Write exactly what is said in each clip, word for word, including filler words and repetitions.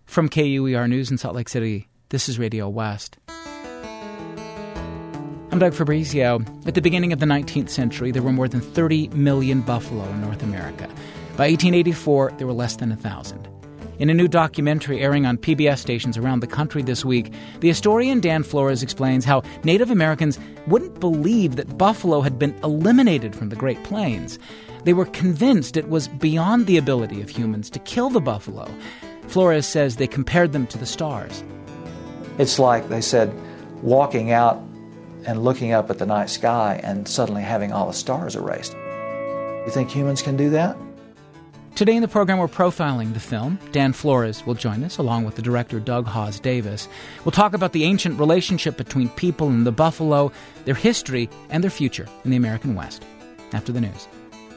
From K U E R News in Salt Lake City, this is Radio West. I'm Doug Fabrizio. At the beginning of the nineteenth century, there were more than thirty million buffalo in North America. By eighteen eighty-four, there were less than one thousand. In a new documentary airing on P B S stations around the country this week, the historian Dan Flores explains how Native Americans wouldn't believe that buffalo had been eliminated from the Great Plains. They were convinced it was beyond the ability of humans to kill the buffalo. Flores says they compared them to the stars. It's like, they said, walking out and looking up at the night sky and suddenly having all the stars erased. You think humans can do that? Today in the program, we're profiling the film. Dan Flores will join us, along with the director Doug Hawes Davis. We'll talk about the ancient relationship between people and the buffalo, their history, and their future in the American West. After the news.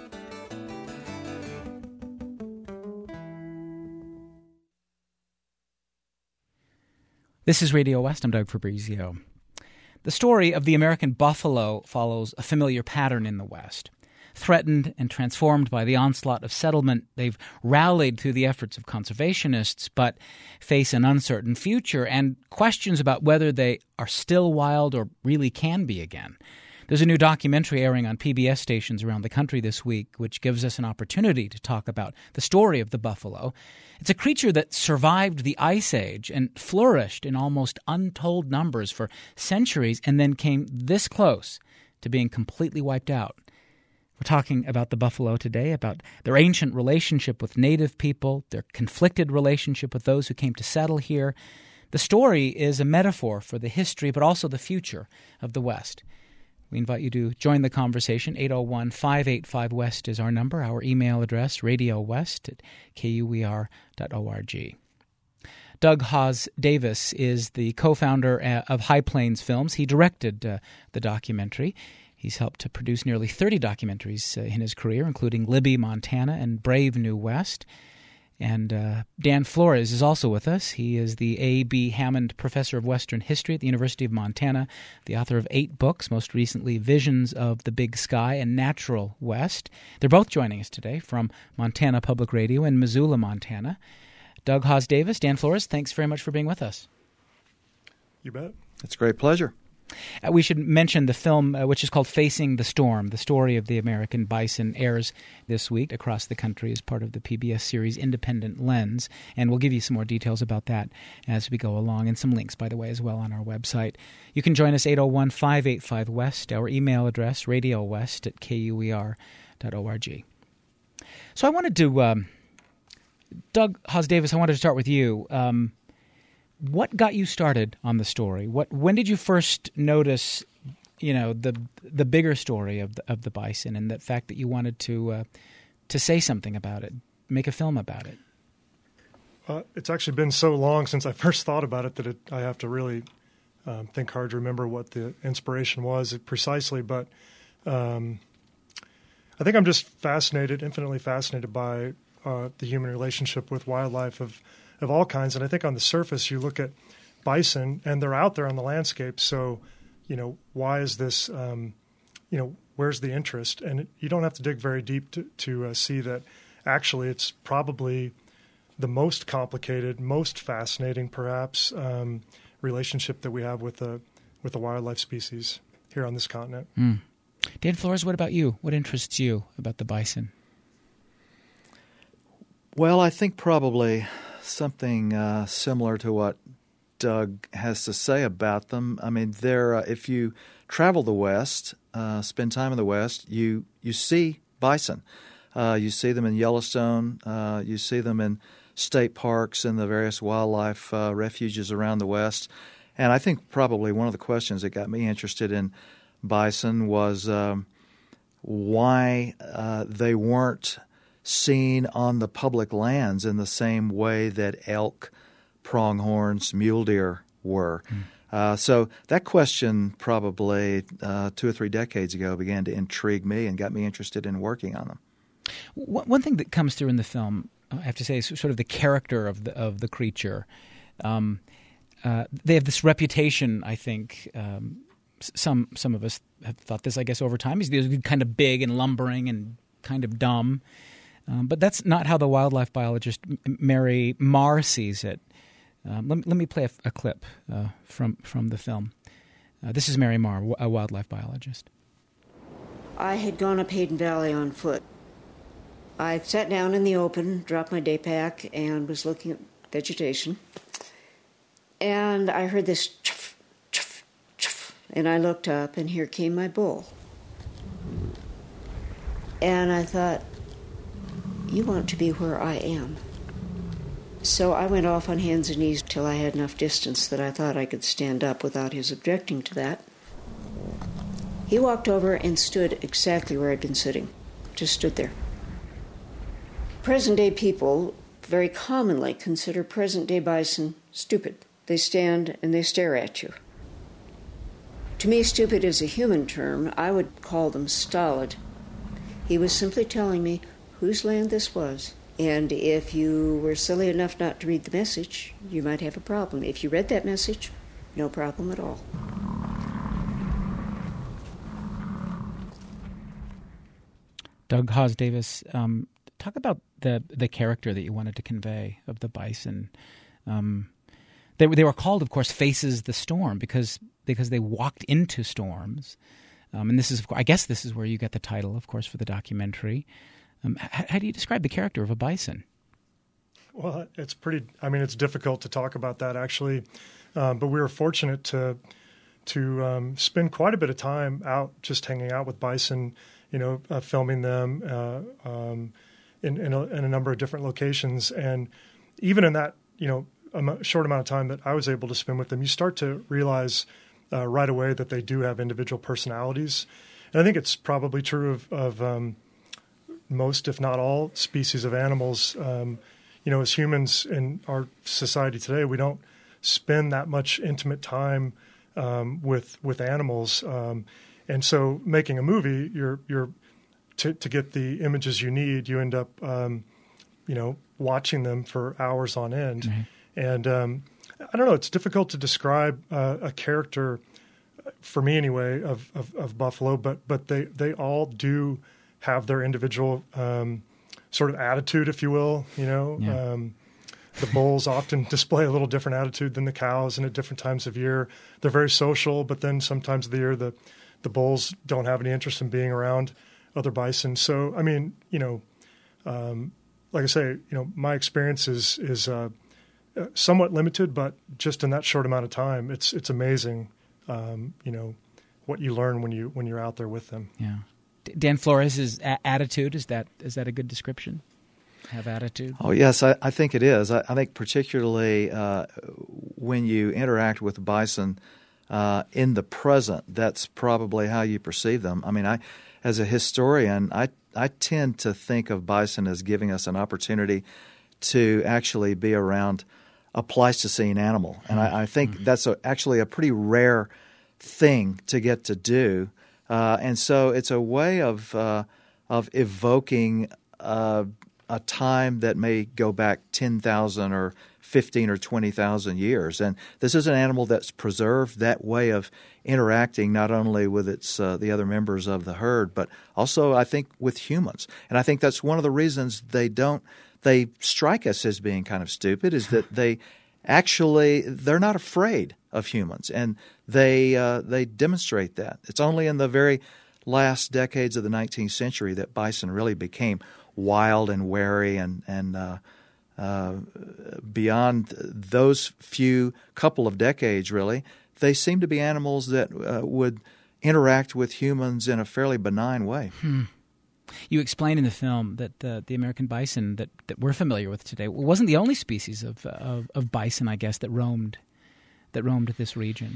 This is Radio West. I'm Doug Fabrizio. The story of the American buffalo follows a familiar pattern in the West. Threatened and transformed by the onslaught of settlement, they've rallied through the efforts of conservationists, but face an uncertain future and questions about whether they are still wild or really can be again. There's a new documentary airing on P B S stations around the country this week, which gives us an opportunity to talk about the story of the buffalo. It's a creature that survived the Ice Age and flourished in almost untold numbers for centuries and then came this close to being completely wiped out. We're talking about the buffalo today, about their ancient relationship with native people, their conflicted relationship with those who came to settle here. The story is a metaphor for the history, but also the future of the West. We invite you to join the conversation. eight oh one, five eight five, West is our number. Our email address, radiowest at K U E R dot org. Doug Hawes Davis is the co-founder of High Plains Films. He directed uh, the documentary. He's helped to produce nearly thirty documentaries uh, in his career, including Libby, Montana, and Brave New West. And uh, Dan Flores is also with us. He is the A B. Hammond Professor of Western History at the University of Montana, the author of eight books, most recently Visions of the Big Sky and Natural West. They're both joining us today from Montana Public Radio in Missoula, Montana. Doug Hawes Davis, Dan Flores, thanks very much for being with us. You bet. It's a great pleasure. Uh, we should mention the film, uh, which is called Facing the Storm. The story of the American bison airs this week across the country as part of the P B S series Independent Lens. And we'll give you some more details about that as we go along, and some links, by the way, as well on our website. You can join us eight oh one, five eight five, West, our email address, radiowest at K U E R dot org. So I wanted to, um, Doug Hawes Davis, I wanted to start with you. Um, What got you started on the story? What when did you first notice, you know, the the bigger story of the, of the bison, and the fact that you wanted to uh, to say something about it, make a film about it? Uh, it's actually been so long since I first thought about it that it, I have to really um, think hard to remember what the inspiration was precisely. But um, I think I'm just fascinated, infinitely fascinated by uh, the human relationship with wildlife of of all kinds. And I think on the surface, you look at bison and they're out there on the landscape. So, you know, why is this, um, you know, where's the interest? And it, you don't have to dig very deep to, to uh, see that actually it's probably the most complicated, most fascinating, perhaps, um, relationship that we have with the, with the wildlife species here on this continent. Mm. Dan Flores, what about you? What interests you about the bison? Well, I think probably something uh, similar to what Doug has to say about them. I mean, they're, uh, if you travel the West, uh, spend time in the West, you you see bison. Uh, you see them in Yellowstone. Uh, you see them in state parks and the various wildlife uh, refuges around the West. And I think probably one of the questions that got me interested in bison was um, why uh, they weren't seen on the public lands in the same way that elk, pronghorns, mule deer were. Mm. Uh, so that question probably uh, two or three decades ago began to intrigue me and got me interested in working on them. One thing that comes through in the film, I have to say, is sort of the character of the of the creature. Um, uh, they have this reputation, I think. Um, some some of us have thought this, I guess, over time. He's kind of big and lumbering and kind of dumb. Um, but that's not how the wildlife biologist Mary Marr sees it. Um, let, let me play a, a clip uh, from, from the film. Uh, this is Mary Marr, a wildlife biologist. I had gone up Hayden Valley on foot. I sat down in the open, dropped my day pack, and was looking at vegetation. And I heard this chuff, chuff, chuff, and I looked up, and here came my bull. And I thought, you want to be where I am. So I went off on hands and knees till I had enough distance that I thought I could stand up without his objecting to that. He walked over and stood exactly where I'd been sitting, just stood there. Present-day people very commonly consider present-day bison stupid. They stand and they stare at you. To me, stupid is a human term. I would call them stolid. He was simply telling me whose land this was. And if you were silly enough not to read the message, you might have a problem. If you read that message, no problem at all. Doug Hawes Davis, um, talk about the the character that you wanted to convey of the bison. Um, they, they were called, of course, Faces the Storm because because they walked into storms. Um, and this is, I guess this is where you get the title, of course, for the documentary. Um, how, how do you describe the character of a bison? Well, it's pretty, I mean, it's difficult to talk about that, actually. Um, but we were fortunate to to um, spend quite a bit of time out just hanging out with bison, you know, uh, filming them uh, um, in, in, a, in a number of different locations. And even in that, you know, a short amount of time that I was able to spend with them, you start to realize uh, right away that they do have individual personalities. And I think it's probably true of, of um, most, if not all, species of animals. Um, you know, as humans in our society today, we don't spend that much intimate time um, with with animals, um, and so making a movie, you're you're to, to get the images you need, you end up, um, you know, watching them for hours on end, mm-hmm. and um, I don't know, it's difficult to describe uh, a character, for me anyway, of, of, of buffalo, but but they they all do have their individual um, sort of attitude, if you will. You know, yeah. um, the bulls often display a little different attitude than the cows, and at different times of year, they're very social. But then sometimes of the year, the the bulls don't have any interest in being around other bison. So, I mean, you know, um, like I say, you know, my experience is is uh, somewhat limited, but just in that short amount of time, it's it's amazing. Um, you know, what you learn when you when you're out there with them. Yeah. Dan Flores' a- attitude, is that is that a good description? Have attitude? Oh, yes, I, I think it is. I, I think particularly uh, when you interact with bison uh, in the present, that's probably how you perceive them. I mean, I, as a historian, I, I tend to think of bison as giving us an opportunity to actually be around a Pleistocene animal. And I, I think mm-hmm. that's a, actually a pretty rare thing to get to do. Uh, and so it's a way of uh, of evoking uh, a time that may go back ten thousand or fifteen or twenty thousand years. And this is an animal that's preserved that way of interacting not only with its uh, the other members of the herd, but also, I think, with humans. And I think that's one of the reasons they don't they strike us as being kind of stupid, is that they actually they're not afraid of humans, and they uh, they demonstrate that. It's only in the very last decades of the nineteenth century that bison really became wild and wary, and and uh, uh, beyond those few couple of decades, really, they seem to be animals that uh, would interact with humans in a fairly benign way. Hmm. You explain in the film that the, the American bison that, that we're familiar with today wasn't the only species of, of, of bison, I guess, that roamed that roamed this region.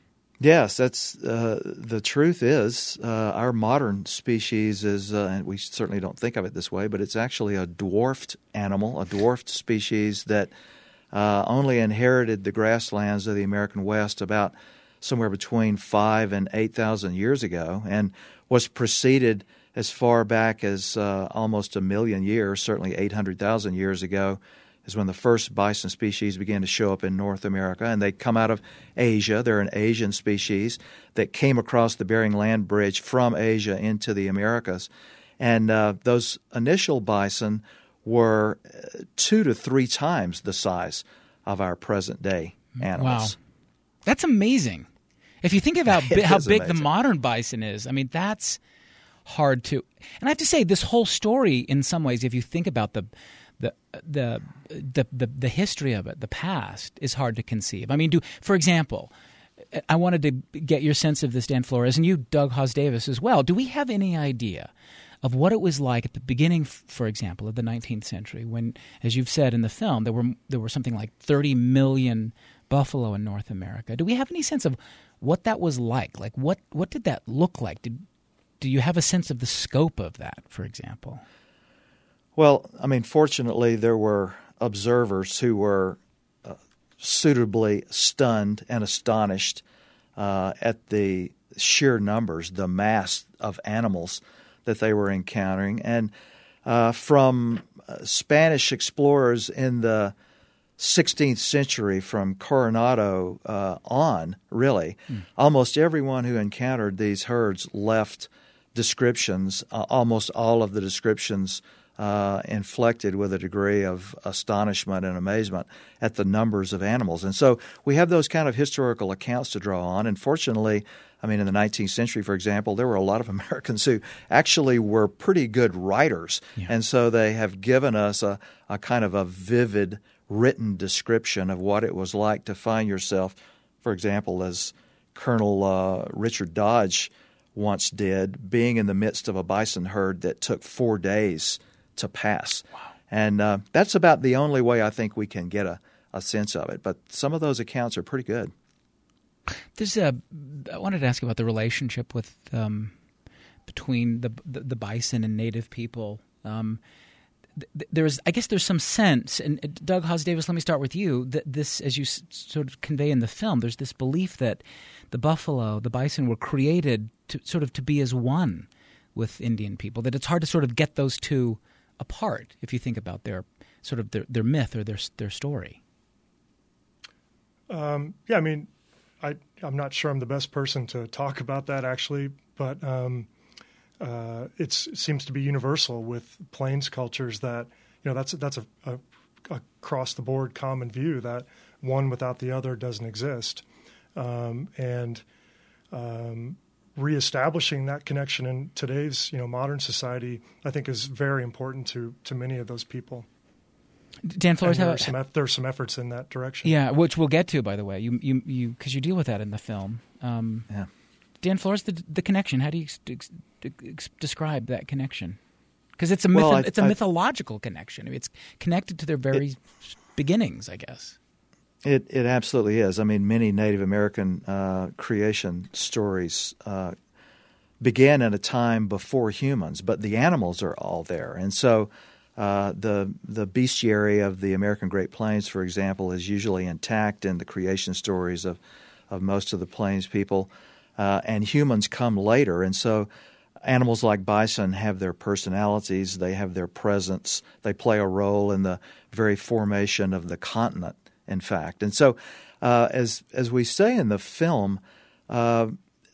Yes, that's uh, the truth is uh, our modern species is, uh, and we certainly don't think of it this way, but it's actually a dwarfed animal, a dwarfed species that uh, only inherited the grasslands of the American West about somewhere between five and eight thousand years ago, and was preceded as far back as uh, almost a million years, certainly eight hundred thousand years ago, is when the first bison species began to show up in North America. And they come out of Asia. They're an Asian species that came across the Bering Land Bridge from Asia into the Americas. And uh, those initial bison were two to three times the size of our present day animals. Wow. That's amazing. If you think about It bi- how is big the amazing. modern bison is, I mean, that's hard to. And I have to say, this whole story, in some ways, if you think about the the the the the, the history of it, the past, is hard to conceive. I mean, do for example, I wanted to get your sense of this, Dan Flores, and you, Doug Hawes Davis, as well. Do we have any idea of what it was like at the beginning, for example, of the nineteenth century, when, as you've said in the film, there were there were something like thirty million buffalo in North America? Do we have any sense of what that was like? Like, what what did that look like? Did do you have a sense of the scope of that, for example? Well, I mean, fortunately, there were observers who were uh, suitably stunned and astonished uh, at the sheer numbers, the mass of animals that they were encountering. And uh, from uh, Spanish explorers in the sixteenth century, from Coronado uh, on, really, mm. almost everyone who encountered these herds left descriptions, uh, almost all of the descriptions uh, inflected with a degree of astonishment and amazement at the numbers of animals. And so we have those kind of historical accounts to draw on. And fortunately, I mean, in the nineteenth century, for example, there were a lot of Americans who actually were pretty good writers. Yeah. And so they have given us a, a kind of a vivid written description of what it was like to find yourself, for example, as Colonel uh, Richard Dodge once did, being in the midst of a bison herd that took four days to pass. Wow. And uh, that's about the only way I think we can get a, a sense of it. But some of those accounts are pretty good. There's a, I wanted to ask about the relationship with um, between the, the the bison and native people. Um, th- there's, I guess, there's some sense, and uh, Doug Hawes Davis, let me start with you. That this, as you s- sort of convey in the film, there's this belief that the buffalo, the bison, were created to sort of to be as one with Indian people. That it's hard to sort of get those two apart if you think about their sort of their, their myth or their their story. Um, yeah, I mean. I, I'm not sure I'm the best person to talk about that, actually, but um, uh, it's, it seems to be universal with Plains cultures that, you know, that's that's a, a across-the-board common view that one without the other doesn't exist. Um, and um, reestablishing that connection in today's, you know, modern society, I think, is very important to, to many of those people. Dan Flores, there, how, are some, there are some efforts in that direction. Yeah, which we'll get to, by the way. You, you, you, because you deal with that in the film. Um, yeah. Dan Flores, the the connection. How do you ex- ex- ex- describe that connection? Because it's a myth- well, I, it's a I, mythological connection. I mean, it's connected to their very it, beginnings, I guess. It it absolutely is. I mean, many Native American uh, creation stories uh, began at a time before humans, but the animals are all there, and so. Uh, the the bestiary of the American Great Plains, for example, is usually intact in the creation stories of, of most of the Plains people, uh, and humans come later. And so animals like bison have their personalities, they have their presence, they play a role in the very formation of the continent, in fact. And so uh, as, as we say in the film, uh,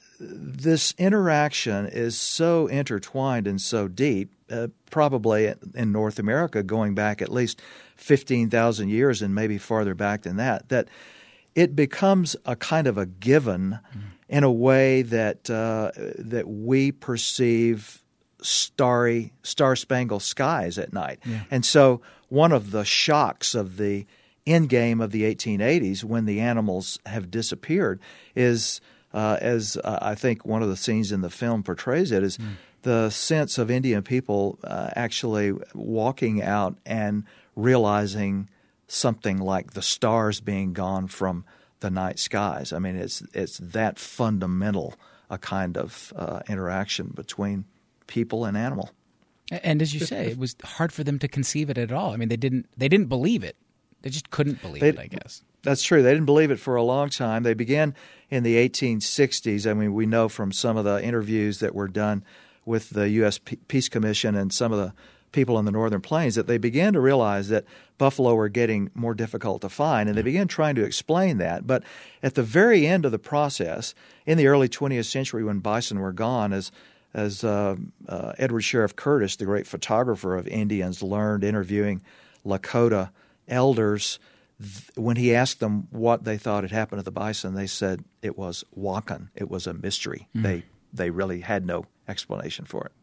this interaction is so intertwined and so deep, uh, probably in North America going back at least fifteen thousand years and maybe farther back than that, that it becomes a kind of a given mm. in a way that uh, that we perceive starry, star-spangled skies at night. Yeah. And so one of the shocks of the endgame of the eighteen eighties when the animals have disappeared is – Uh, as uh, I think one of the scenes in the film portrays it, is mm. the sense of Indian people uh, actually walking out and realizing something like the stars being gone from the night skies. I mean, it's it's that fundamental a kind of uh, interaction between people and animal. And as you say, it was hard for them to conceive it at all. I mean, they didn't they didn't believe it. They just couldn't believe they, it, I guess. That's true. They didn't believe it for a long time. They began in the eighteen sixties. I mean, we know from some of the interviews that were done with the U S Peace Commission and some of the people in the Northern Plains that they began to realize that buffalo were getting more difficult to find, and they began trying to explain that. But at the very end of the process, in the early twentieth century when bison were gone, as as uh, uh, Edward Sheriff Curtis, the great photographer of Indians, learned interviewing Lakota elders, th- when he asked them what they thought had happened to the bison, they said it was wakan. It was a mystery. Mm. They they really had no explanation for it.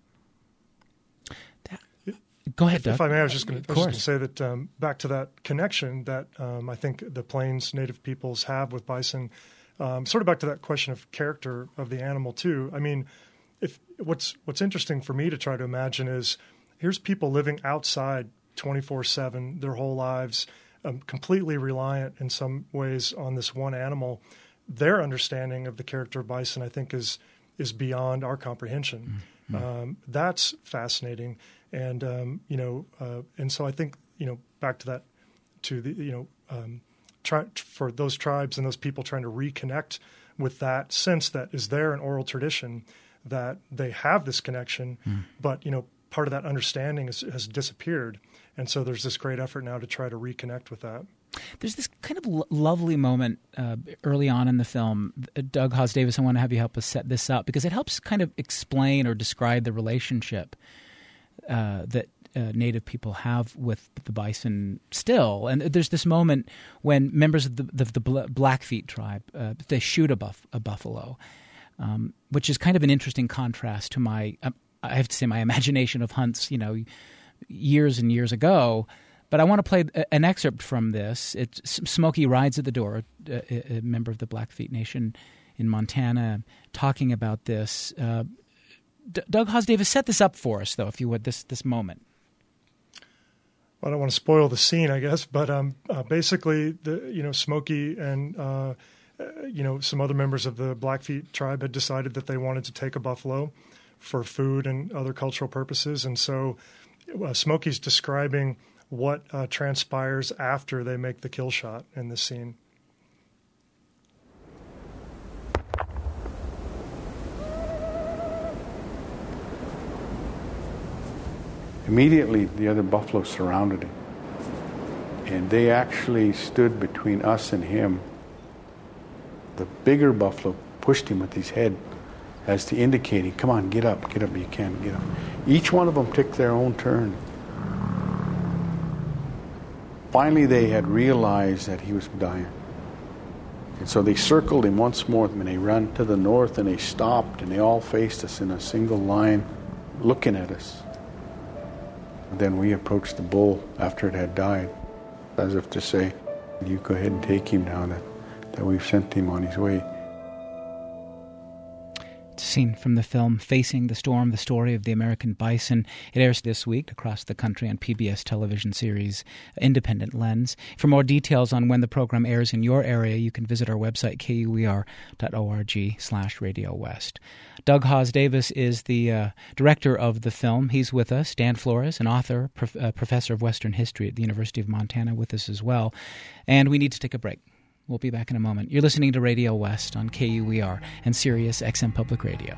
Go ahead, if, Doug. If I may, I was just going to say that um, back to that connection that um, I think the Plains Native peoples have with bison, um, sort of back to that question of character of the animal too. I mean, if what's what's interesting for me to try to imagine is here's people living outside twenty-four seven their whole lives, um, completely reliant in some ways on this one animal. Their understanding of the character of bison, I think, is is beyond our comprehension. Mm-hmm. Um, that's fascinating. And, um, you know, uh, and so I think, you know, back to that, to the, you know, um, try, for those tribes and those people trying to reconnect with that sense that is there in oral tradition, that they have this connection, mm. but, you know, part of that understanding is, has disappeared. And so there's this great effort now to try to reconnect with that. There's this kind of lo- lovely moment uh, early on in the film. Doug Haas Davis, I want to have you help us set this up because it helps kind of explain or describe the relationship Uh, that uh, Native people have with the bison still. And there's this moment when members of the, the, the Blackfeet tribe, uh, they shoot a, buff, a buffalo, um, which is kind of an interesting contrast to my, uh, I have to say, my imagination of hunts, you know, years and years ago. But I want to play an excerpt from this. It's Smokey rides at the door, a, a member of the Blackfeet Nation in Montana, talking about this. Uh, D- Doug Haas Davis, set this up for us, though, if you would, this this moment. Well, I don't want to spoil the scene, I guess, but um, uh, basically, the you know, Smokey and uh, uh, you know some other members of the Blackfeet tribe had decided that they wanted to take a buffalo for food and other cultural purposes, and so uh, Smokey's describing what uh, transpires after they make the kill shot in this scene. Immediately, the other buffalo surrounded him, and they actually stood between us and him. The bigger buffalo pushed him with his head as to indicating, come on, get up, get up, you can, get up. Each one of them took their own turn. Finally, they had realized that he was dying. And so they circled him once more, and they ran to the north, and they stopped, and they all faced us in a single line, looking at us. Then we approached the bull after it had died, as if to say, you go ahead and take him now that, that we've sent him on his way. It's a scene from the film Facing the Storm, the story of the American bison. It airs this week across the country on P B S television series Independent Lens. For more details on when the program airs in your area, you can visit our website, K U E R dot org slash Radio West. Doug Haas Davis is the uh, director of the film. He's with us. Dan Flores, an author, prof- uh, professor of Western history at the University of Montana, with us as well. And we need to take a break. We'll be back in a moment. You're listening to Radio West on K U E R and Sirius X M Public Radio.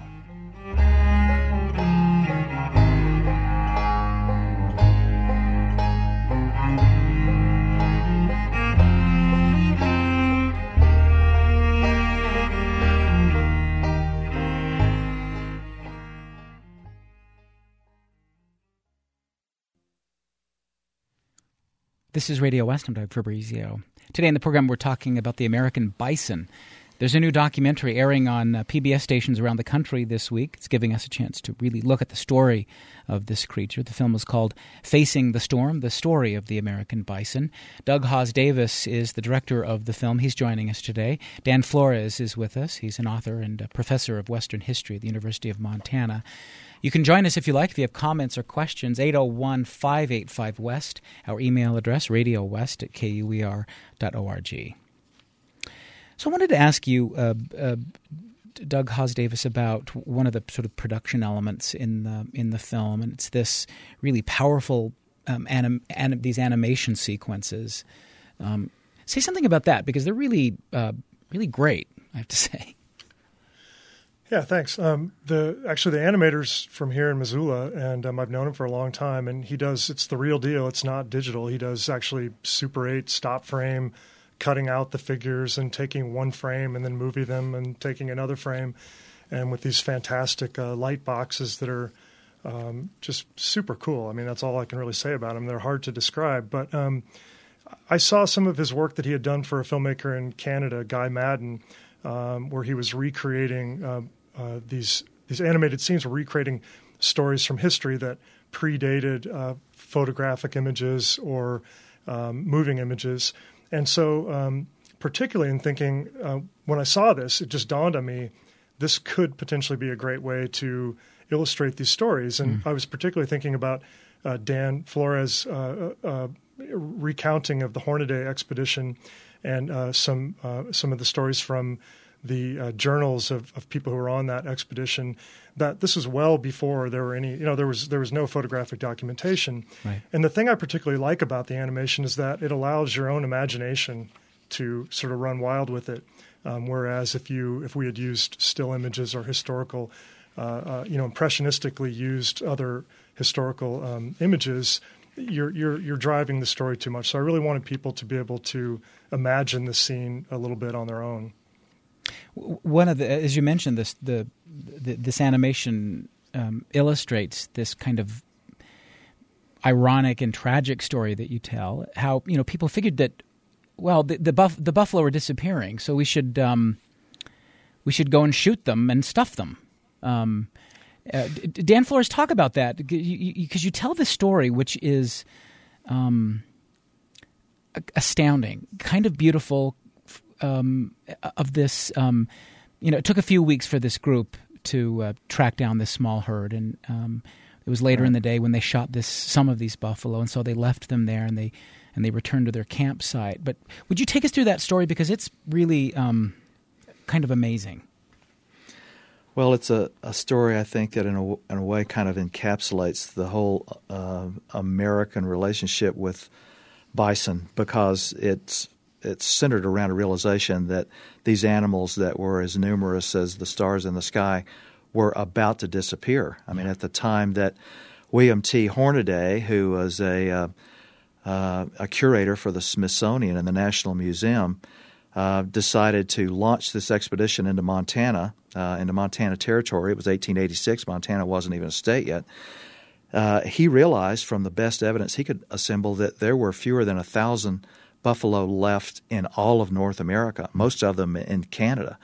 This is Radio West. I'm Doug Fabrizio. Today in the program, we're talking about the American bison. There's a new documentary airing on uh, P B S stations around the country this week. It's giving us a chance to really look at the story of this creature. The film is called Facing the Storm, the story of the American bison. Doug Haas Davis is the director of the film. He's joining us today. Dan Flores is with us. He's an author and a professor of Western history at the University of Montana. You can join us if you like. If you have comments or questions, eight oh one, five eight five, West. Our email address, radiowest at K U E R dot org. So I wanted to ask you, uh, uh, Doug Haas Davis, about one of the sort of production elements in the in the film, and it's this really powerful um, anim, anim, these animation sequences. Um, say something about that, because they're really uh, really great, I have to say. Yeah, thanks. Um, the actually the animator's from here in Missoula, and um, I've known him for a long time. And he does it's the real deal. It's not digital. He does actually Super eight stop frame, cutting out the figures and taking one frame and then moving them and taking another frame, and with these fantastic uh, light boxes that are um, just super cool. I mean, that's all I can really say about them. They're hard to describe, but um, I saw some of his work that he had done for a filmmaker in Canada, Guy Madden, um, where he was recreating uh, uh, these these animated scenes, were recreating stories from history that predated uh, photographic images or um, moving images. And so um, particularly in thinking, uh, when I saw this, it just dawned on me, this could potentially be a great way to illustrate these stories. And mm. I was particularly thinking about uh, Dan Flores' uh, uh, recounting of the Hornaday expedition and uh, some uh, some of the stories from the uh, journals of, of people who were on that expedition, that this was well before there were any, you know, there was there was no photographic documentation. Right. And the thing I particularly like about the animation is that it allows your own imagination to sort of run wild with it. Um, whereas if you if we had used still images or historical, uh, uh, you know, impressionistically used other historical um, images, you're you're you're driving the story too much. So I really wanted people to be able to imagine the scene a little bit on their own. One of the, as you mentioned, this the, the this animation um, illustrates this kind of ironic and tragic story that you tell. How, you know, people figured that, well, the the, buff, the buffalo are disappearing, so we should um, we should go and shoot them and stuff them. Um, uh, Dan Flores, talk about that, because you, you, you tell this story, which is um, astounding, kind of beautiful. Um, of this, um, you know, it took a few weeks for this group to uh, track down this small herd, and um, it was later right. in the day when they shot this some of these buffalo, and so they left them there, and they and they returned to their campsite. But would you take us through that story, because it's really um, kind of amazing? Well, it's a, a story, I think, that in a, in a way kind of encapsulates the whole uh, American relationship with bison, because it's It's centered around a realization that these animals that were as numerous as the stars in the sky were about to disappear. I mean, at the time that William T. Hornaday, who was a uh, uh, a curator for the Smithsonian and the National Museum, uh, decided to launch this expedition into Montana, uh, into Montana Territory. It was eighteen eighty-six. Montana wasn't even a state yet. Uh, he realized from the best evidence he could assemble that there were fewer than a thousand buffalo left in all of North America, most of them in Canada.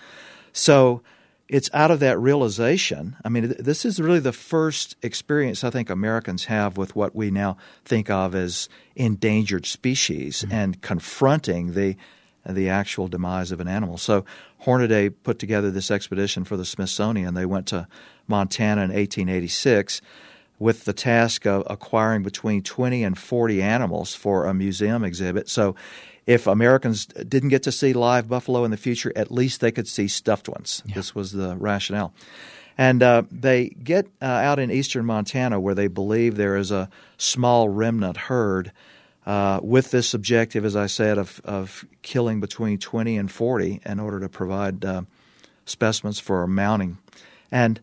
So it's out of that realization. I mean, this is really the first experience I think Americans have with what we now think of as endangered species, mm-hmm. and confronting the the actual demise of an animal. So Hornaday put together this expedition for the Smithsonian. They went to Montana in eighteen eighty-six with the task of acquiring between twenty and forty animals for a museum exhibit. So if Americans didn't get to see live buffalo in the future, at least they could see stuffed ones. Yeah. This was the rationale. And uh, they get uh, out in eastern Montana, where they believe there is a small remnant herd uh, with this objective, as I said, of, of killing between twenty and forty in order to provide uh, specimens for mounting. And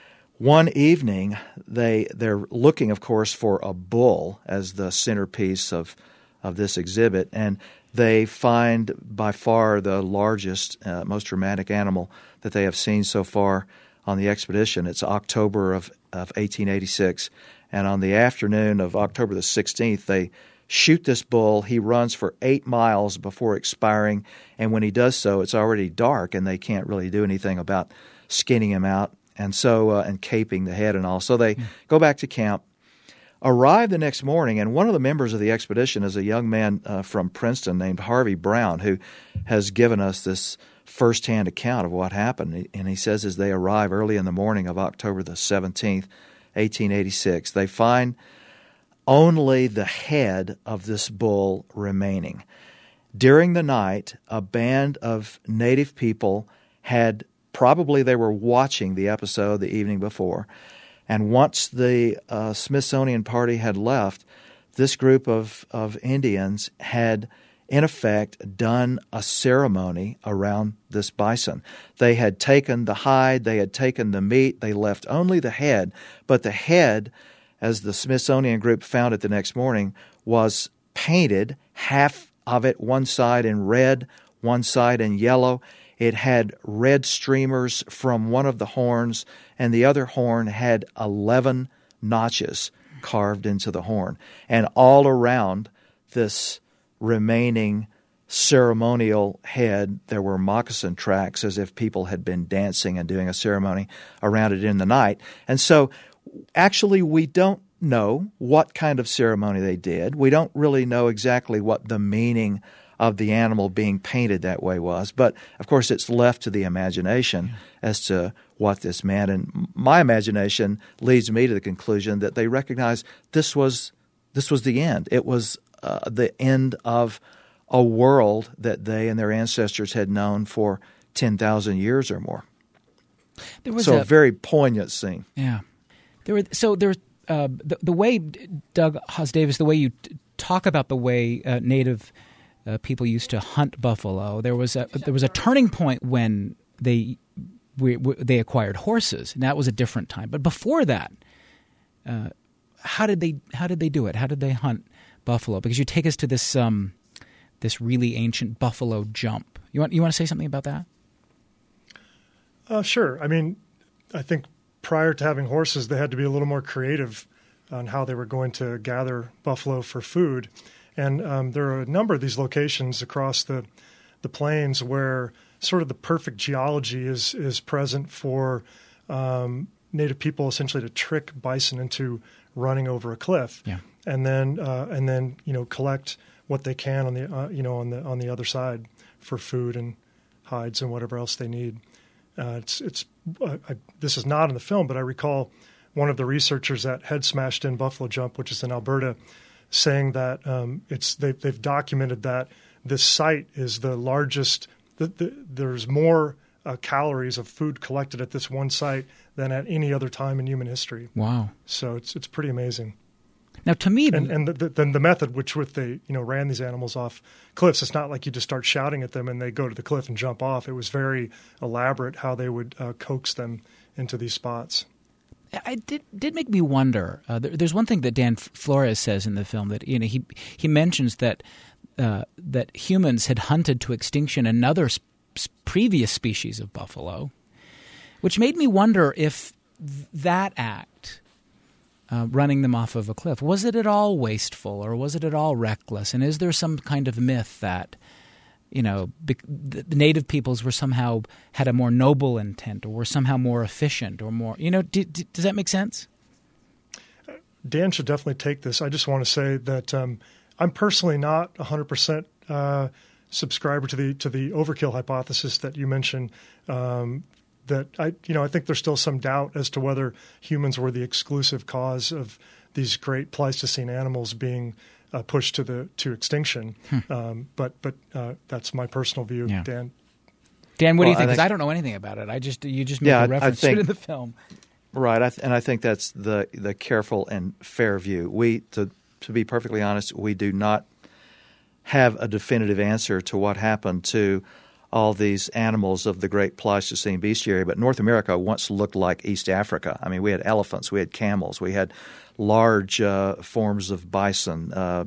one evening, they, they're looking, of course, for a bull as the centerpiece of, of this exhibit, and they find by far the largest, uh, most dramatic animal that they have seen so far on the expedition. It's October of, of eighteen eighty-six, and on the afternoon of October the sixteenth, they shoot this bull. He runs for eight miles before expiring, and when he does so, it's already dark, and they can't really do anything about skinning him out. And so, uh, and caping the head and all. So they mm. go back to camp, arrive the next morning, and one of the members of the expedition is a young man uh, from Princeton named Harvey Brown, who has given us this firsthand account of what happened. And he says as they arrive early in the morning of October the seventeenth, eighteen eighty-six, they find only the head of this bull remaining. During the night, a band of native people had Probably they were watching the episode the evening before. And once the uh, Smithsonian party had left, this group of, of Indians had, in effect, done a ceremony around this bison. They had taken the hide, they had taken the meat, they left only the head. But the head, as the Smithsonian group found it the next morning, was painted, half of it one side in red, one side in yellow. It had red streamers from one of the horns, and the other horn had eleven notches carved into the horn. And all around this remaining ceremonial head. There were moccasin tracks as if people had been dancing and doing a ceremony around it in the night. And so actually we don't know what kind of ceremony they did. We don't really know exactly what the meaning of the animal being painted that way was. But, of course, it's left to the imagination yeah. as to what this meant. And my imagination leads me to the conclusion that they recognized this was this was the end. It was uh, the end of a world that they and their ancestors had known for ten thousand years or more. There was so a, a very poignant scene. Yeah. There were so there uh, the, the way, Doug Haas-Davis, the way you t- talk about the way uh, Native uh, people used to hunt buffalo, there was a there was a turning point when they we, we, they acquired horses, and that was a different time. But before that, uh, how did they how did they do it? How did they hunt buffalo? Because you take us to this um, this really ancient buffalo jump. You want you want to say something about that? Uh, sure. I mean, I think prior to having horses, they had to be a little more creative on how they were going to gather buffalo for food. And um, there are a number of these locations across the the plains where sort of the perfect geology is is present for um, Native people essentially to trick bison into running over a cliff, yeah. and then uh, and then you know collect what they can on the uh, you know on the on the other side for food and hides and whatever else they need. Uh, it's it's uh, I, this is not in the film, but I recall one of the researchers at Head Smashed In Buffalo Jump, which is in Alberta, saying that um, it's they've, they've documented that this site is the largest. The, the, there's more uh, calories of food collected at this one site than at any other time in human history. Wow! So it's it's pretty amazing. Now, to me, and, and the, the, then the method which with they you know ran these animals off cliffs, it's not like you just start shouting at them and they go to the cliff and jump off. It was very elaborate how they would uh, coax them into these spots. It did did make me wonder. Uh, there, there's one thing that Dan Flores says in the film that you know he he mentions that uh, that humans had hunted to extinction another sp- previous species of buffalo, which made me wonder if th- that act. Uh, running them off of a cliff. Was it at all wasteful, or was it at all reckless? And is there some kind of myth that, you know, be- the native peoples were somehow had a more noble intent, or were somehow more efficient, or more, you know, d- d- does that make sense? Dan should definitely take this. I just want to say that um, I'm personally not one hundred percent uh, subscriber to the to the overkill hypothesis that you mentioned. Um, That I, you know, I think there's still some doubt as to whether humans were the exclusive cause of these great Pleistocene animals being uh, pushed to the to extinction. Hmm. Um, but but uh, that's my personal view, yeah. Dan. Dan, what well, do you think? Because I, I don't know anything about it. I just you just made yeah, a reference think, to it in the film, right? I th- and I think that's the the careful and fair view. We to to be perfectly honest, we do not have a definitive answer to what happened to all these animals of the great Pleistocene bestiary, but North America once looked like East Africa. I mean, we had elephants, we had camels, we had large uh, forms of bison, uh,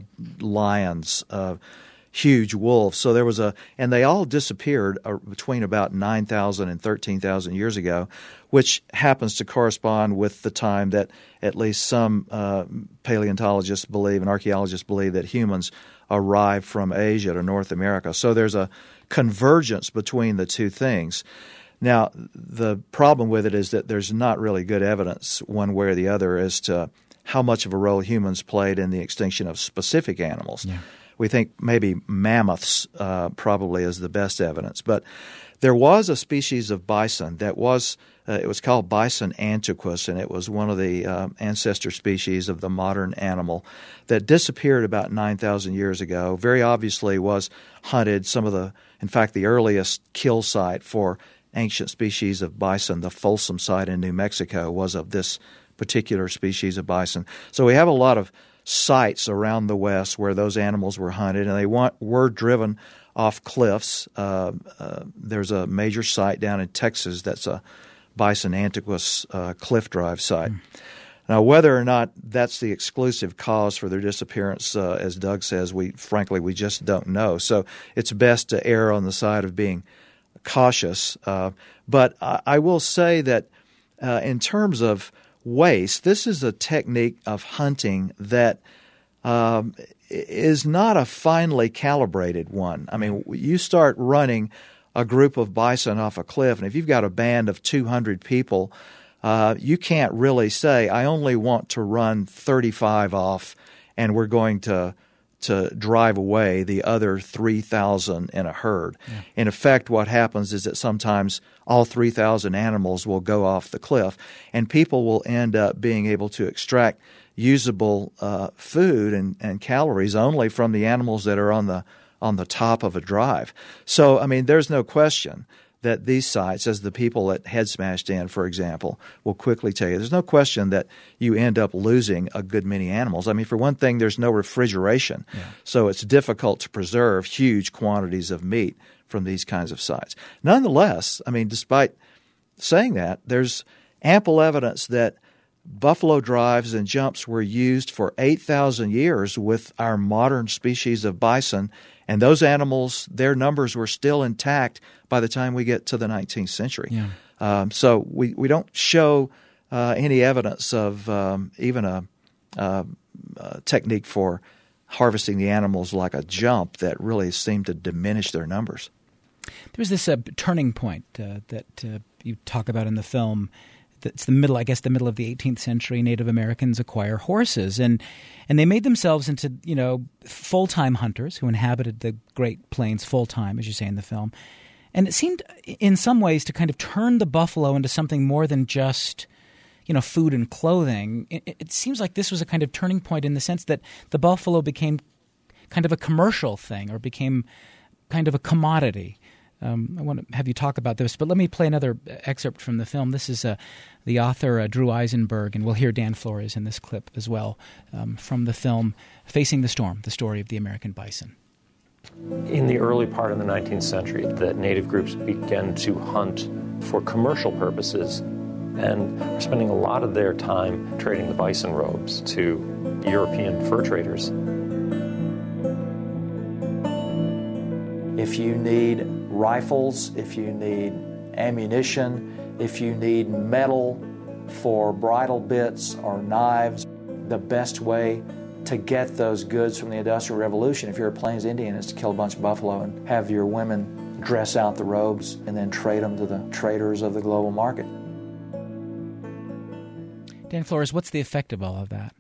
lions, uh, huge wolves. So there was a, and they all disappeared uh, between about nine thousand and thirteen thousand years ago, which happens to correspond with the time that at least some uh, paleontologists believe and archaeologists believe that humans arrived from Asia to North America. So there's a convergence between the two things. Now, the problem with it is that there's not really good evidence one way or the other as to how much of a role humans played in the extinction of specific animals. Yeah. We think maybe mammoths uh, probably is the best evidence. But there was a species of bison that was uh, – it was called Bison antiquus, and it was one of the uh, ancestor species of the modern animal that disappeared about nine thousand years ago. Very obviously was hunted. Some of the – in fact, the earliest kill site for ancient species of bison, the Folsom site in New Mexico, was of this particular species of bison. So we have a lot of sites around the West where those animals were hunted, and they want, were driven off cliffs. Uh, uh, there's a major site down in Texas that's a Bison antiquus uh, cliff drive site. Mm. Now, whether or not that's the exclusive cause for their disappearance, uh, as Doug says, we frankly we just don't know. So it's best to err on the side of being cautious. Uh, but I, I will say that uh, in terms of waste, this is a technique of hunting that um, is not a finely calibrated one. I mean, you start running a group of bison off a cliff, and if you've got a band of two hundred people, uh, you can't really say, I only want to run thirty-five off, and we're going to to drive away the other three thousand in a herd. Yeah. In effect, what happens is that sometimes all three thousand animals will go off the cliff, and people will end up being able to extract usable uh, food and, and calories only from the animals that are on the on the top of a drive. So, I mean, there's no question that these sites, as the people at Head Smashed In, for example, will quickly tell you, there's no question that you end up losing a good many animals. I mean, for one thing, there's no refrigeration, yeah. so it's difficult to preserve huge quantities of meat from these kinds of sites. Nonetheless, I mean, despite saying that, there's ample evidence that buffalo drives and jumps were used for eight thousand years with our modern species of bison, and those animals, their numbers were still intact by the time we get to the nineteenth century. Yeah. Um, so we, we don't show uh, any evidence of um, even a, a, a technique for harvesting the animals like a jump that really seemed to diminish their numbers. There's this uh, turning point uh, that uh, you talk about in the film. It's the middle, I guess, the middle of the eighteenth century. Native Americans acquire horses, and and they made themselves into, you know, full-time hunters who inhabited the Great Plains full-time, as you say in the film. And it seemed, in some ways, to kind of turn the buffalo into something more than just, you know, food and clothing. It, it seems like this was a kind of turning point in the sense that the buffalo became kind of a commercial thing, or became kind of a commodity. Um, I want to have you talk about this, but let me play another excerpt from the film. This is uh, the author, uh, Drew Eisenberg, and we'll hear Dan Flores in this clip as well, um, from the film Facing the Storm, the story of the American bison. In the early part of the nineteenth century, the native groups began to hunt for commercial purposes and were spending a lot of their time trading the bison robes to European fur traders. If you need rifles, if you need ammunition, if you need metal for bridle bits or knives, the best way to get those goods from the Industrial Revolution, if you're a Plains Indian, is to kill a bunch of buffalo and have your women dress out the robes and then trade them to the traders of the global market. Dan Flores, what's the effect of all of that?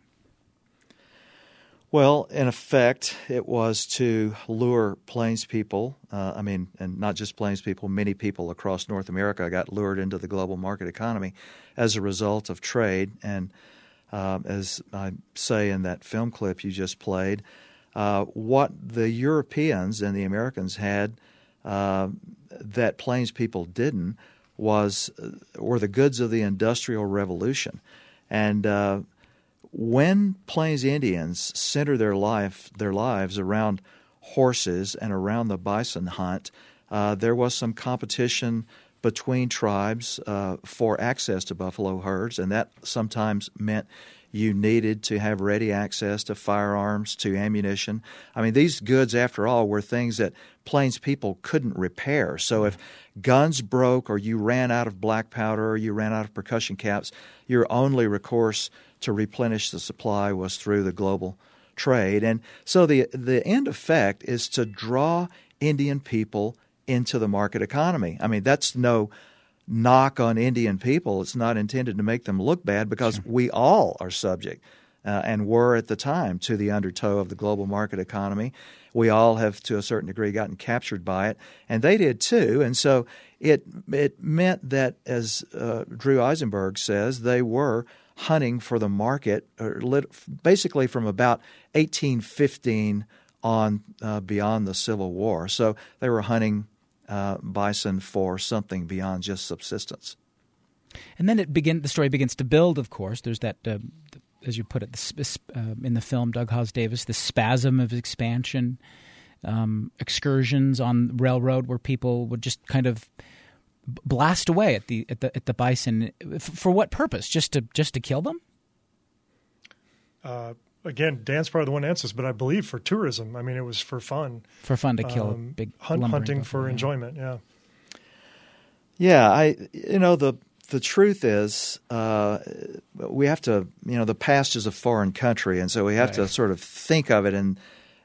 Well, in effect, it was to lure Plains people, uh, I mean, and not just Plains people, many people across North America got lured into the global market economy as a result of trade. And um, as I say in that film clip you just played, uh, what the Europeans and the Americans had uh, that Plains people didn't was uh, were the goods of the Industrial Revolution. And uh when Plains Indians center their life, their lives around horses and around the bison hunt, uh, there was some competition between tribes uh, for access to buffalo herds, and that sometimes meant you needed to have ready access to firearms, to ammunition. I mean, these goods, after all, were things that Plains people couldn't repair. So if guns broke, or you ran out of black powder, or you ran out of percussion caps, your only recourse to replenish the supply was through the global trade. And so the the end effect is to draw Indian people into the market economy. I mean, that's no knock on Indian people. It's not intended to make them look bad, because sure. we all are subject uh, and were at the time to the undertow of the global market economy. We all have, to a certain degree, gotten captured by it, and they did too. And so it it meant that, as uh, Drew Eisenberg says, they were hunting for the market, or lit, basically from about eighteen fifteen on uh, beyond the Civil War. So they were hunting uh, bison for something beyond just subsistence. And then it begin. The story begins to build. Of course, there's that, uh, as you put it, the, uh, in the film, Doug Haas Davis, the spasm of expansion, um, excursions on railroad where people would just kind of blast away at the at the at the bison. For what purpose? Just to just to kill them? Uh, again, Dan's probably the one that answers, but I believe for tourism. I mean, it was for fun. For fun to kill um, big hunt, hunting for yeah. enjoyment. Yeah. Yeah, I you know the the truth is uh, we have to you know the past is a foreign country, and so we have right. to sort of think of it in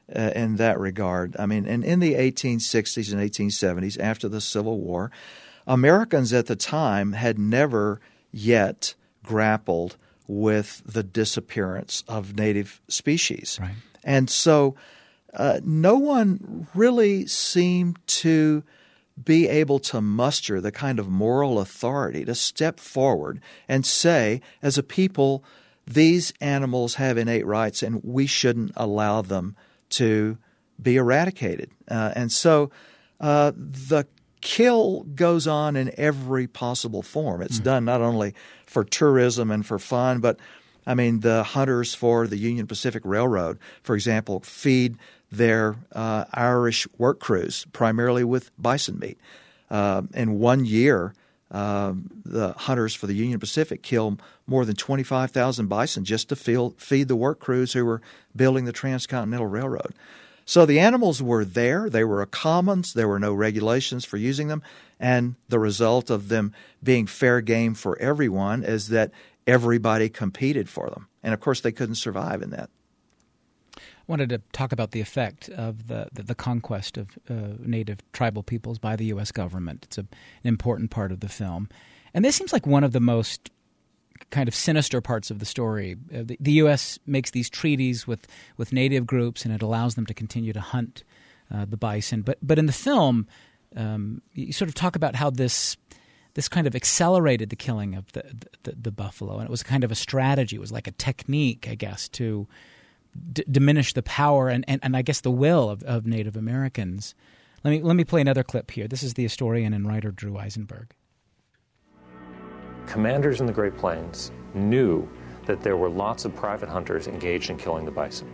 uh, in that regard. I mean, and in the eighteen sixties and eighteen seventies, after the Civil War, Americans at the time had never yet grappled with the disappearance of native species. Right. And so uh, no one really seemed to be able to muster the kind of moral authority to step forward and say, as a people, these animals have innate rights and we shouldn't allow them to be eradicated. Uh, and so uh, the kill goes on in every possible form. It's mm. done not only for tourism and for fun, but I mean the hunters for the Union Pacific Railroad, for example, feed their uh, Irish work crews primarily with bison meat. Uh, in one year, uh, the hunters for the Union Pacific killed more than twenty-five thousand bison just to feel, feed the work crews who were building the Transcontinental Railroad. So the animals were there. They were a commons. There were no regulations for using them. And the result of them being fair game for everyone is that everybody competed for them. And, of course, they couldn't survive in that. I wanted to talk about the effect of the, the, the conquest of uh, native tribal peoples by the U S government. It's a, an important part of the film. And this seems like one of the most kind of sinister parts of the story. Uh, the, the U S makes these treaties with, with native groups, and it allows them to continue to hunt uh, the bison. But but in the film, um, you sort of talk about how this this kind of accelerated the killing of the, the, the buffalo, and it was kind of a strategy. It was like a technique, I guess, to d- diminish the power and, and, and I guess the will of, of Native Americans. Let me let me play another clip here. This is the historian and writer Drew Eisenberg. Commanders in the Great Plains knew that there were lots of private hunters engaged in killing the bison.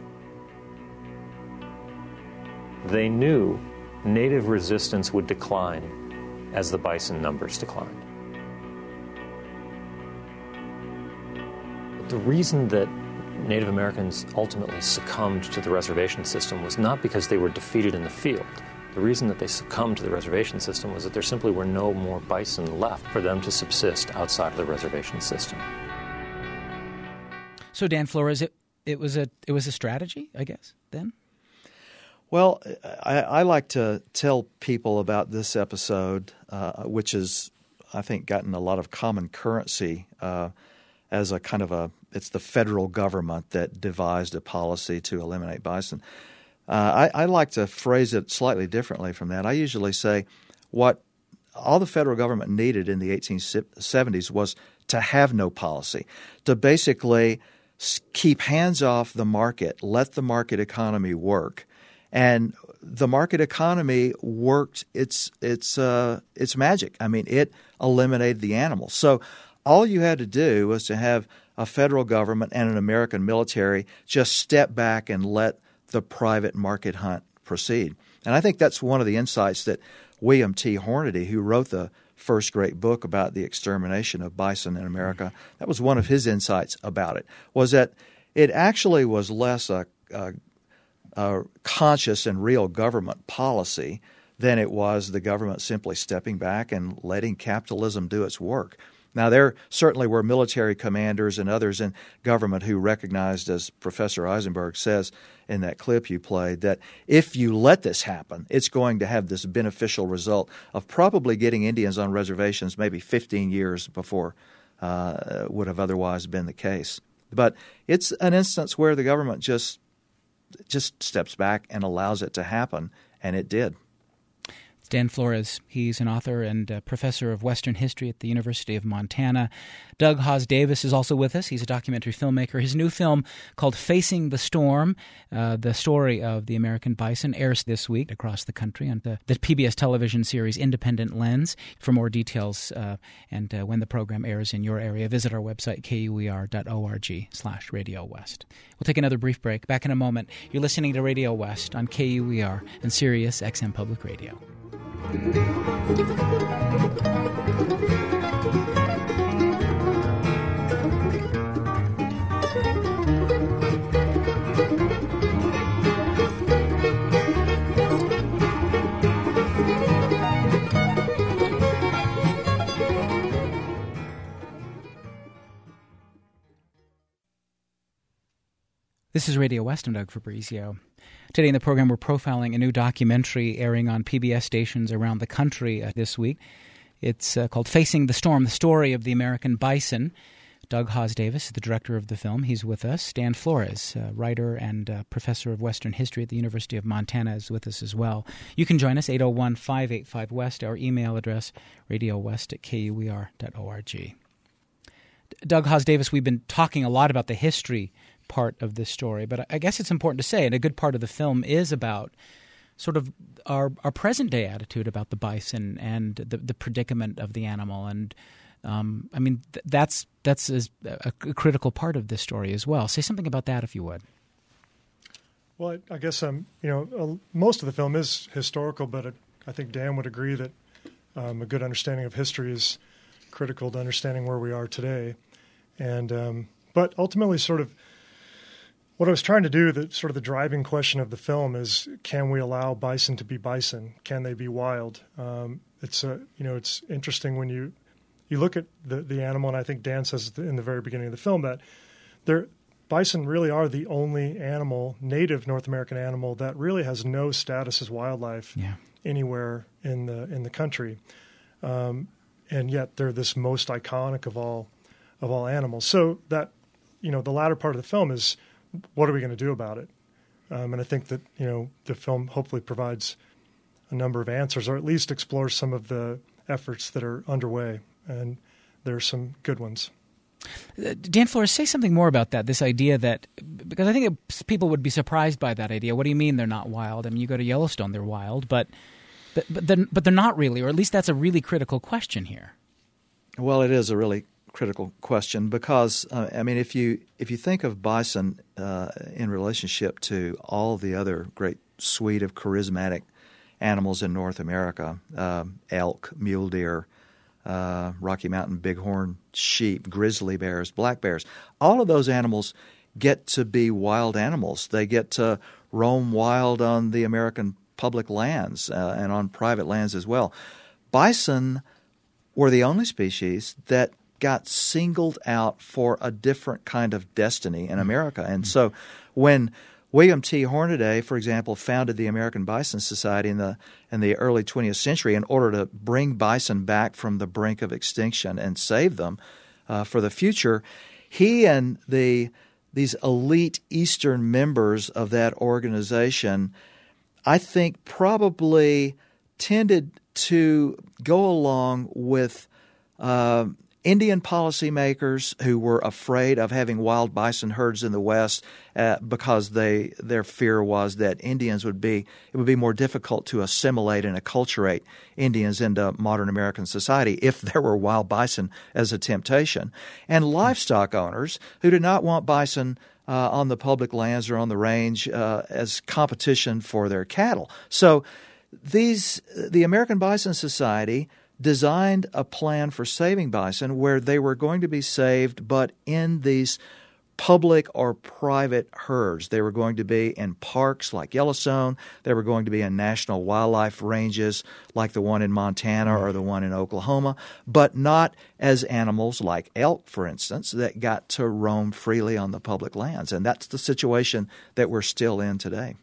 They knew native resistance would decline as the bison numbers declined. The reason that Native Americans ultimately succumbed to the reservation system was not because they were defeated in the field. The reason that they succumbed to the reservation system was that there simply were no more bison left for them to subsist outside of the reservation system. So, Dan Flores, it, it was a it was a strategy, I guess, then? Well, I, I like to tell people about this episode, uh, which has, I think, gotten a lot of common currency uh, as a kind of a – it's the federal government that devised a policy to eliminate bison. Uh, I, I like to phrase it slightly differently from that. I usually say what all the federal government needed in the eighteen seventies was to have no policy, to basically keep hands off the market, let the market economy work. And the market economy worked its its uh, its magic. I mean, it eliminated the animals. So all you had to do was to have a federal government and an American military just step back and let the private market hunt proceed. And I think that's one of the insights that William T. Hornady, who wrote the first great book about the extermination of bison in America, that was one of his insights about it, was that it actually was less a, a, a conscious and real government policy than it was the government simply stepping back and letting capitalism do its work. Now, there certainly were military commanders and others in government who recognized, as Professor Eisenberg says in that clip you played, that if you let this happen, it's going to have this beneficial result of probably getting Indians on reservations maybe fifteen years before uh, would have otherwise been the case. But it's an instance where the government just just steps back and allows it to happen, and it did. Dan Flores. He's an author and a professor of Western history at the University of Montana. Doug Haas Davis is also with us. He's a documentary filmmaker. His new film called Facing the Storm, uh, the story of the American bison, airs this week across the country on the, the P B S television series Independent Lens. For more details uh, and uh, when the program airs in your area, visit our website, K U E R dot org slash Radio West. We'll take another brief break. Back in a moment. You're listening to Radio West on K U E R and Sirius X M Public Radio. This is Radio West. I'm Doug Fabrizio. Today in the program, we're profiling a new documentary airing on P B S stations around the country uh, this week. It's uh, called Facing the Storm, the story of the American bison. Doug Haas-Davis is the director of the film. He's with us. Dan Flores, uh, writer and uh, professor of Western history at the University of Montana, is with us as well. You can join us, eight oh one, five eight five, West, our email address, radiowest at k u e r dot org. Doug Haas-Davis, we've been talking a lot about the history part of this story, but I guess it's important to say, and a good part of the film is about sort of our our present-day attitude about the bison and the, the predicament of the animal. And, um, I mean, th- that's that's a, a critical part of this story as well. Say something about that, if you would. Well, I, I guess um, you know uh, most of the film is historical, but it, I think Dan would agree that um, a good understanding of history is critical to understanding where we are today. And um, but ultimately, sort of, what I was trying to do, the sort of the driving question of the film is: can we allow bison to be bison? Can they be wild? Um, it's a, you know, it's interesting when you you look at the the animal, and I think Dan says in the very beginning of the film that they're, bison really are the only animal, native North American animal, that really has no status as wildlife yeah. anywhere in the in the country, um, and yet they're this most iconic of all of all animals. So that, you know, the latter part of the film is, what are we going to do about it? Um, and I think that, you know, the film hopefully provides a number of answers, or at least explores some of the efforts that are underway, and there are some good ones. Uh, Dan Flores, say something more about that, this idea that, because I think it, people would be surprised by that idea. What do you mean they're not wild? I mean, you go to Yellowstone, they're wild, but but, but, they're, but they're not really, or at least that's a really critical question here. Well, it is a really critical question because, uh, I mean, if you if you think of bison uh, in relationship to all the other great suite of charismatic animals in North America, uh, elk, mule deer, uh, Rocky Mountain bighorn sheep, grizzly bears, black bears, all of those animals get to be wild animals. They get to roam wild on the American public lands uh, and on private lands as well. Bison were the only species that got singled out for a different kind of destiny in America. And so when William T. Hornaday, for example, founded the American Bison Society in the in the early twentieth century in order to bring bison back from the brink of extinction and save them uh, for the future, he and the these elite Eastern members of that organization, I think, probably tended to go along with uh, Indian policymakers who were afraid of having wild bison herds in the West uh, because they their fear was that Indians would be it would be more difficult to assimilate and acculturate Indians into modern American society if there were wild bison as a temptation, and livestock owners who did not want bison uh, on the public lands or on the range uh, as competition for their cattle. So these the American Bison Society designed a plan for saving bison where they were going to be saved, but in these public or private herds. They were going to be in parks like Yellowstone. They were going to be in national wildlife ranges like the one in Montana or the one in Oklahoma, but not as animals like elk, for instance, that got to roam freely on the public lands. And that's the situation that we're still in today.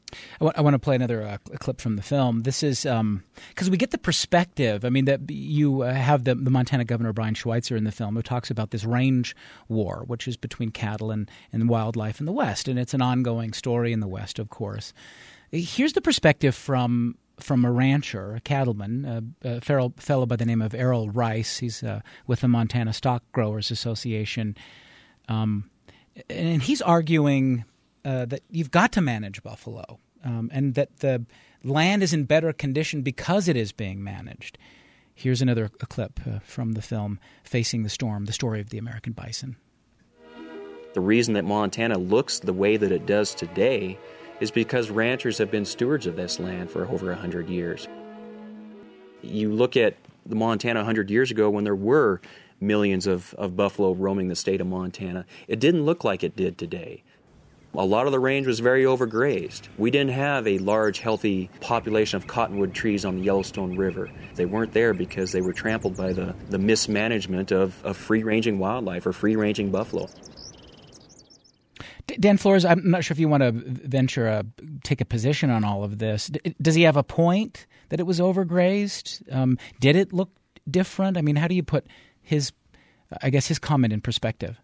I want, I want to play another uh, clip from the film. This is because um, we get the perspective. I mean, that you uh, have the, the Montana governor, Brian Schweitzer, in the film, who talks about this range war, which is between cattle and, and wildlife in the West. And it's an ongoing story in the West, of course. Here's the perspective from from a rancher, a cattleman, a, a fellow, fellow by the name of Errol Rice. He's uh, with the Montana Stock Growers Association. Um, and he's arguing Uh, that you've got to manage buffalo, um, and that the land is in better condition because it is being managed. Here's another a clip uh, from the film Facing the Storm, the story of the American bison. The reason that Montana looks the way that it does today is because ranchers have been stewards of this land for over one hundred years. You look at the Montana one hundred years ago when there were millions of, of buffalo roaming the state of Montana. It didn't look like it did today. A lot of the range was very overgrazed. We didn't have a large, healthy population of cottonwood trees on the Yellowstone River. They weren't there because they were trampled by the, the mismanagement of, of free-ranging wildlife or free-ranging buffalo. Dan Flores, I'm not sure if you want to venture a take a position on all of this. D- does he have a point that it was overgrazed? Um, did it look different? I mean, how do you put his, I guess, his comment in perspective?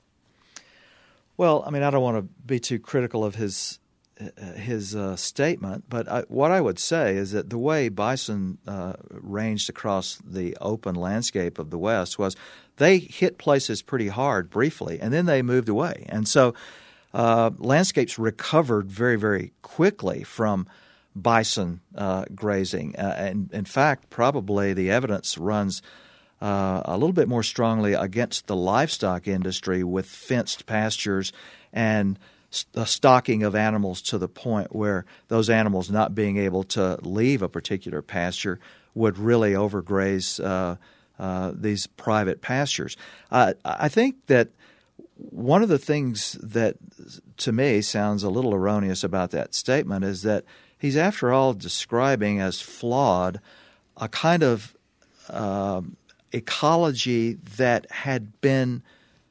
Well, I mean, I don't want to be too critical of his his uh, statement, but I, what I would say is that the way bison uh, ranged across the open landscape of the West was they hit places pretty hard briefly, and then they moved away. And so uh, landscapes recovered very, very quickly from bison uh, grazing. Uh, and in fact, probably the evidence runs uh, a little bit more strongly against the livestock industry with fenced pastures and the stocking of animals to the point where those animals not being able to leave a particular pasture would really overgraze uh, uh, these private pastures. Uh, I think that one of the things that to me sounds a little erroneous about that statement is that he's after all describing as flawed a kind of uh, ecology that had been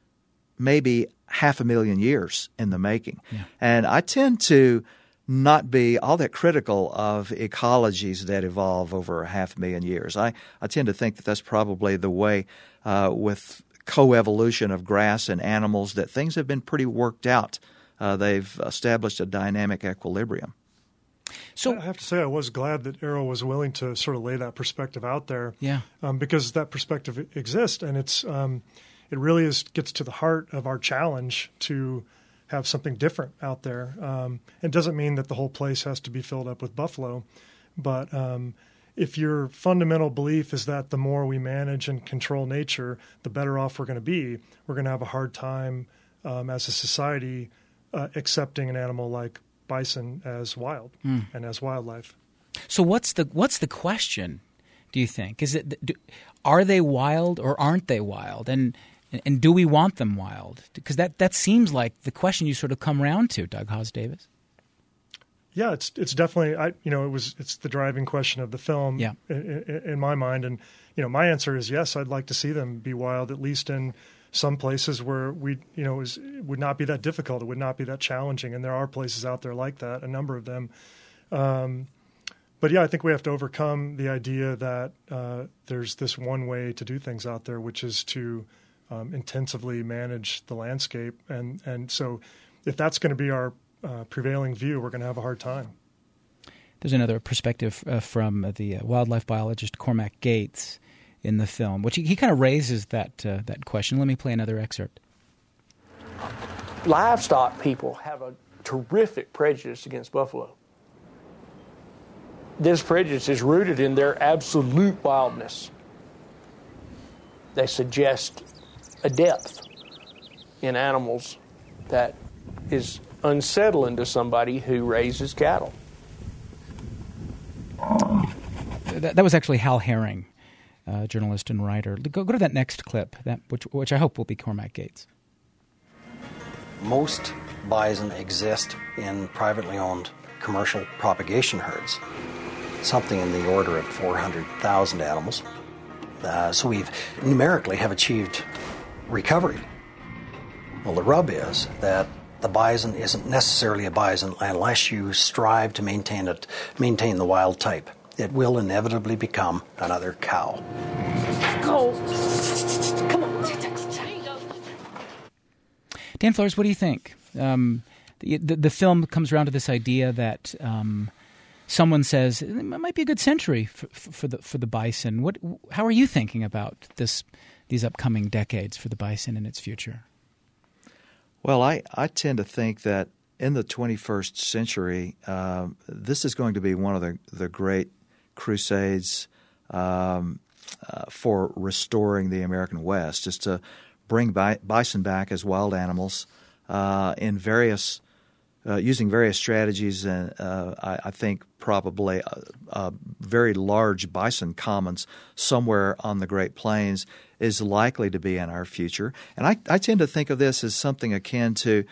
maybe half a million years in the making. Yeah. And I tend to not be all that critical of ecologies that evolve over a half a million years. I, I tend to think that that's probably the way uh, with coevolution of grass and animals that things have been pretty worked out. Uh, they've established a dynamic equilibrium. So I have to say I was glad that Errol was willing to sort of lay that perspective out there. Yeah. Um, because that perspective exists, and it's um, – it really is gets to the heart of our challenge to have something different out there. Um, it doesn't mean that the whole place has to be filled up with buffalo, but um, if your fundamental belief is that the more we manage and control nature, the better off we're going to be, we're going to have a hard time um, as a society uh, accepting an animal like bison as wild mm. and as wildlife. So what's the what's the question? Do you think is it do, are they wild or aren't they wild? And And do we want them wild? Because that, that seems like the question you sort of come around to, Doug Haas-Davis. Yeah, it's it's definitely I you know it was it's the driving question of the film. Yeah. in, in, in my mind, and you know my answer is yes. I'd like to see them be wild, at least in some places where we you know is it would not be that difficult. It would not be that challenging, and there are places out there like that, a number of them. Um, but yeah, I think we have to overcome the idea that uh, there's this one way to do things out there, which is to Um, intensively manage the landscape. And, and so if that's going to be our uh, prevailing view, we're going to have a hard time. There's another perspective uh, from uh, the uh, wildlife biologist Cormac Gates in the film, which he, he kind of raises that, uh, that question. Let me play another excerpt. Livestock people have a terrific prejudice against buffalo. This prejudice is rooted in their absolute wildness. They suggest a depth in animals that is unsettling to somebody who raises cattle. That, that was actually Hal Herring, uh, journalist and writer. Go, go to that next clip, that which, which I hope will be Cormac Gates. Most bison exist in privately owned commercial propagation herds, something in the order of four hundred thousand animals. Uh, so we've numerically have achieved recovery. Well, the rub is that the bison isn't necessarily a bison unless you strive to maintain it, maintain the wild type. It will inevitably become another cow. Go. Come on. Dan Flores, what do you think? Um, the, the, the film comes around to this idea that um, someone says it might be a good century for, for the for the bison. What? How are you thinking about this? These upcoming decades for the bison and its future? Well, I, I tend to think that in the twenty-first century, uh, this is going to be one of the, the great crusades um, uh, for restoring the American West, is to bring bi- bison back as wild animals uh, in various uh, using various strategies, and uh, I, I think probably a, a very large bison commons somewhere on the Great Plains is likely to be in our future. And I, I tend to think of this as something akin to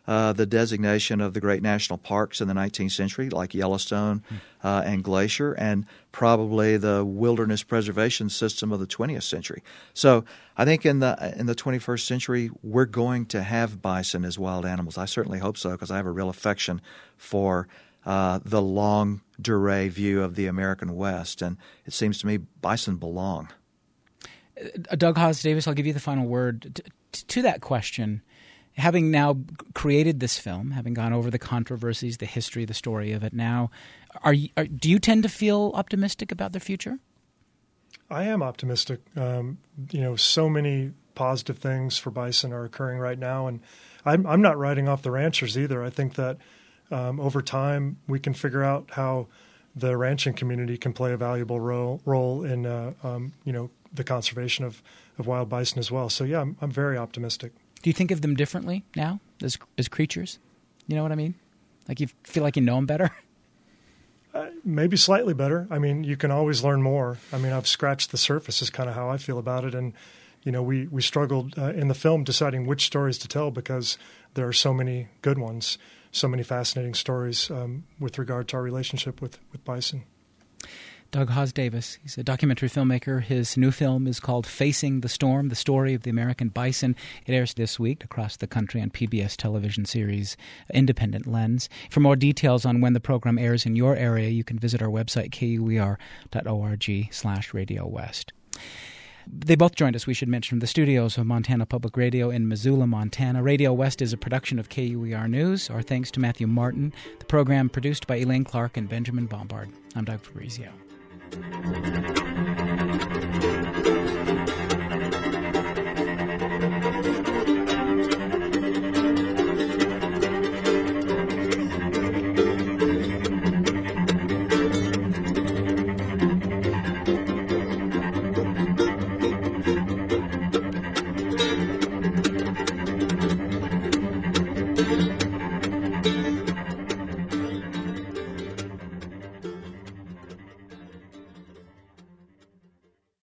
uh, the designation of the great national parks in the nineteenth century, like Yellowstone uh, and Glacier, and probably the wilderness preservation system of the twentieth century. So I think in the in the twenty-first century, we're going to have bison as wild animals. I certainly hope so, because I have a real affection for uh, the longue durée view of the American West, and it seems to me bison belong. Uh, Doug Haas Davis, I'll give you the final word. T- t- to that question, having now created this film, having gone over the controversies, the history, the story of it now, are you, are, do you tend to feel optimistic about the future? I am optimistic. Um, you know, so many positive things for bison are occurring right now, and I'm, I'm not writing off the ranchers either. I think that um, over time we can figure out how the ranching community can play a valuable role, role in, uh, um, you know, the conservation of, of wild bison as well. So, yeah, I'm, I'm very optimistic. Do you think of them differently now as as creatures? You know what I mean? Like you feel like you know them better? Uh, maybe slightly better. I mean, you can always learn more. I mean, I've scratched the surface is kind of how I feel about it. And, you know, we, we struggled uh, in the film deciding which stories to tell because there are so many good ones, so many fascinating stories um, with regard to our relationship with, with bison. Doug Haas Davis, he's a documentary filmmaker. His new film is called Facing the Storm, the story of the American bison. It airs this week across the country on P B S television series Independent Lens. For more details on when the program airs in your area, you can visit our website, K U E R dot org slash Radio West. They both joined us, we should mention, from the studios of Montana Public Radio in Missoula, Montana. Radio West is a production of K U E R News. Our thanks to Matthew Martin. The program produced by Elaine Clark and Benjamin Bombard. I'm Doug Fabrizio. Thank you.